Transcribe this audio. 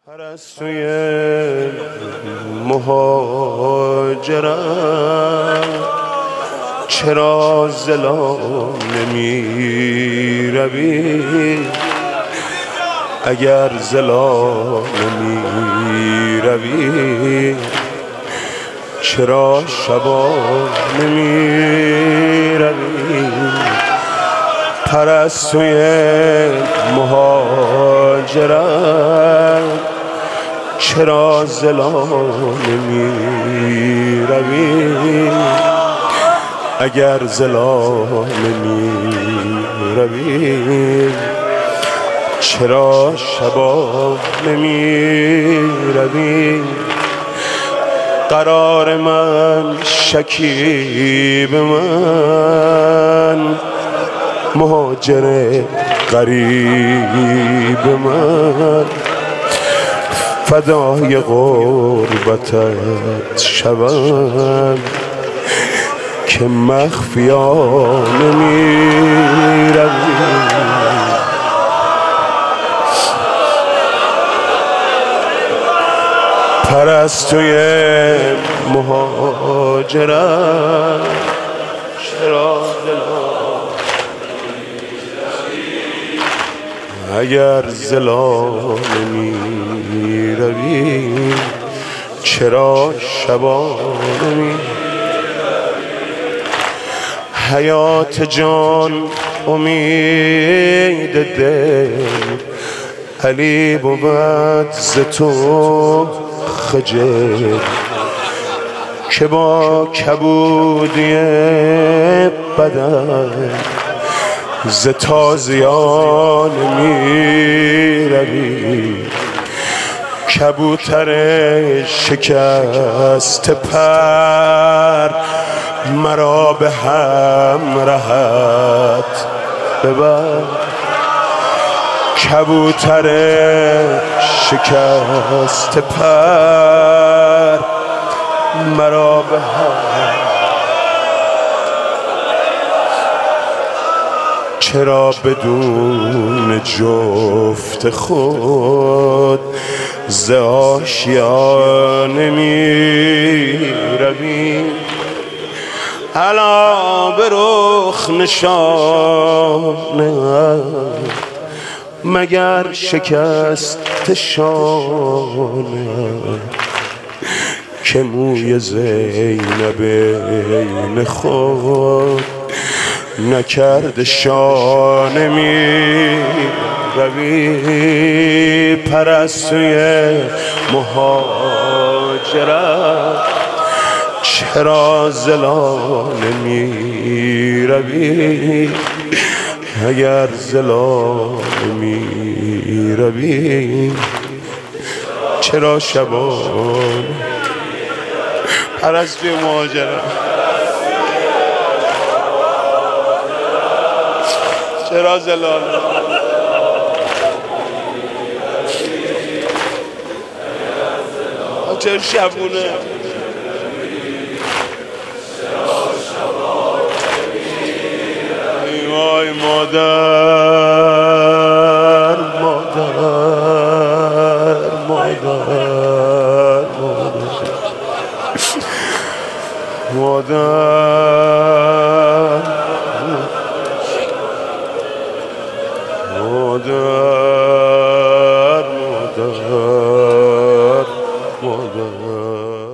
پرستوی مهاجرم چرا زلال نمی روی؟ اگر زلال نمی روی چرا شبا نمی روی؟ پرستوی مهاجرم چرا زلال نمی روی؟ اگر زلال نمی روی چرا شبا نمی روی؟ قرار من شکیب من، مهاجر غریب من، فدای غربتت شوم که مخفیانه می روی. پرستوی مهاجرم چرا زلال اگر زلال نمی روی چرا شبا نمی؟ حیات جان امید دل علی بود ز تو خجل، که با کبودی بدن ز تازیان می روی. کبوتر شکست پر مرا به همراهت ببر. کبوتر شکست پر مرا به هم. چرا بدون جفت خود ز آشیانه می روی؟ الا به رخ نشانه مگر شکست شانه، که موی زینب بین خود نکرد شانه می روی؟ پرستوی مهاجرم چرا زلال نمی روی؟ اگر زلال نمی روی چرا شبان؟ پرستوی مهاجرم چرا زلال؟ چرا شبونه؟ وای مادر مادر مادر مادر مادر مادر مادر